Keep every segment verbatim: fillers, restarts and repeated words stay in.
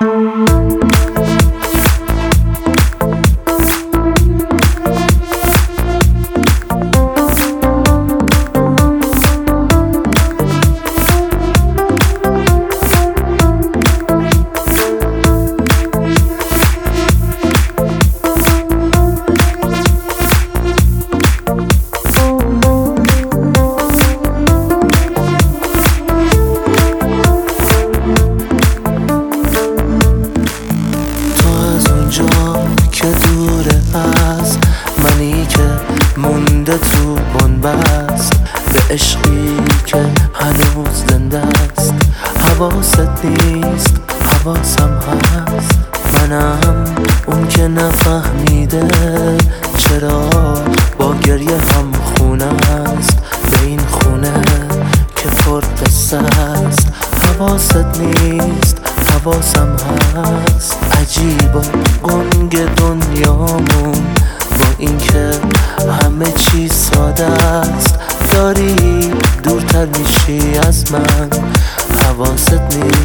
که دوره از منی که مونده تو بنبست به عشقی که هنوز زنده است. حواست نیست حواسم هست، منم اون که نفهمیده چرا با گریه هم خونه است به این خونه که پر قصه است. حواست نیست حواسم هست، عجیبا گنگ دنیامون با اینکه همه چی ساده است. داری دورتر میشی از من، حواست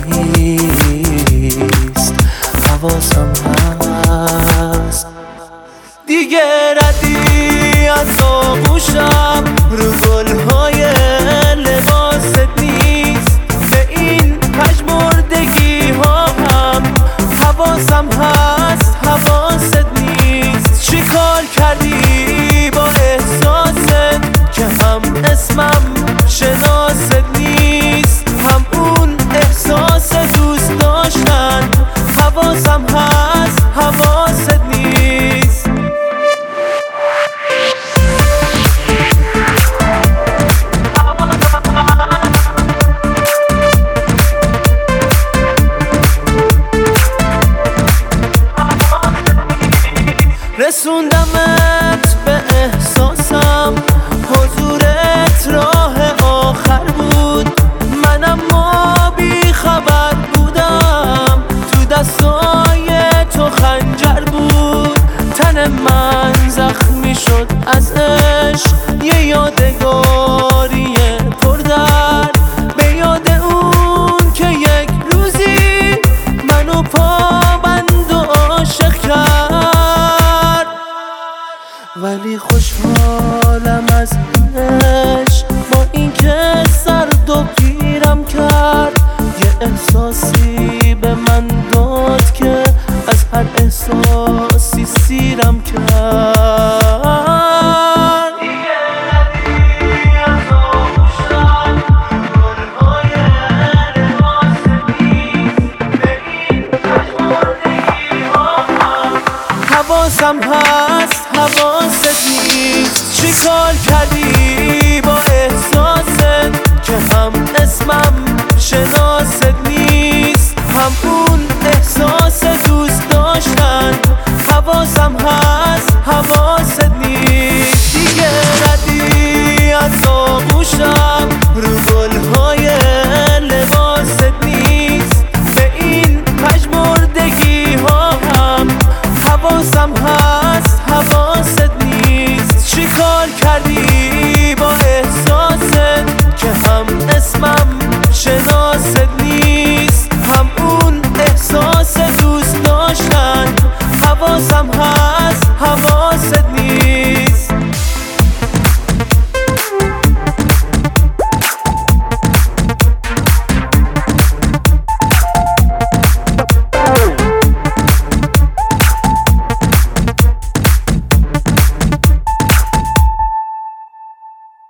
نیست حواسم هست. دیگه ردی از آغوشم رو گلهای لباست نیست، به این پژمردگی ها هم حواسم هست حواست نیست. چی کار کردی با احساست که هم اسمم شناست نیست، هم اون احساس دوست داشتن حواسم هست حواست نیست. رسوندمت به احساسم، حضورت راه آخر بود، من اما بی خبر بودم، تو دستای تو خنجر بود. تن من زخمی شد از عشق، یه یادگاری پردرد، به یاد اون که یک روزی منو پابند و عاشق کرد. ولی خوشحالم از این عشق با اینکه سرد و پیرم کرد، یه احساسی به من داد که از هر احساسی سیرم کرد. حواسم هست حواست نیست، چی کار کردی با احساست که هم اسمم شناست نیست، هم اون احساس دوست داشتن حواسم هست حواست نیست. دیگه ردی از آغوشم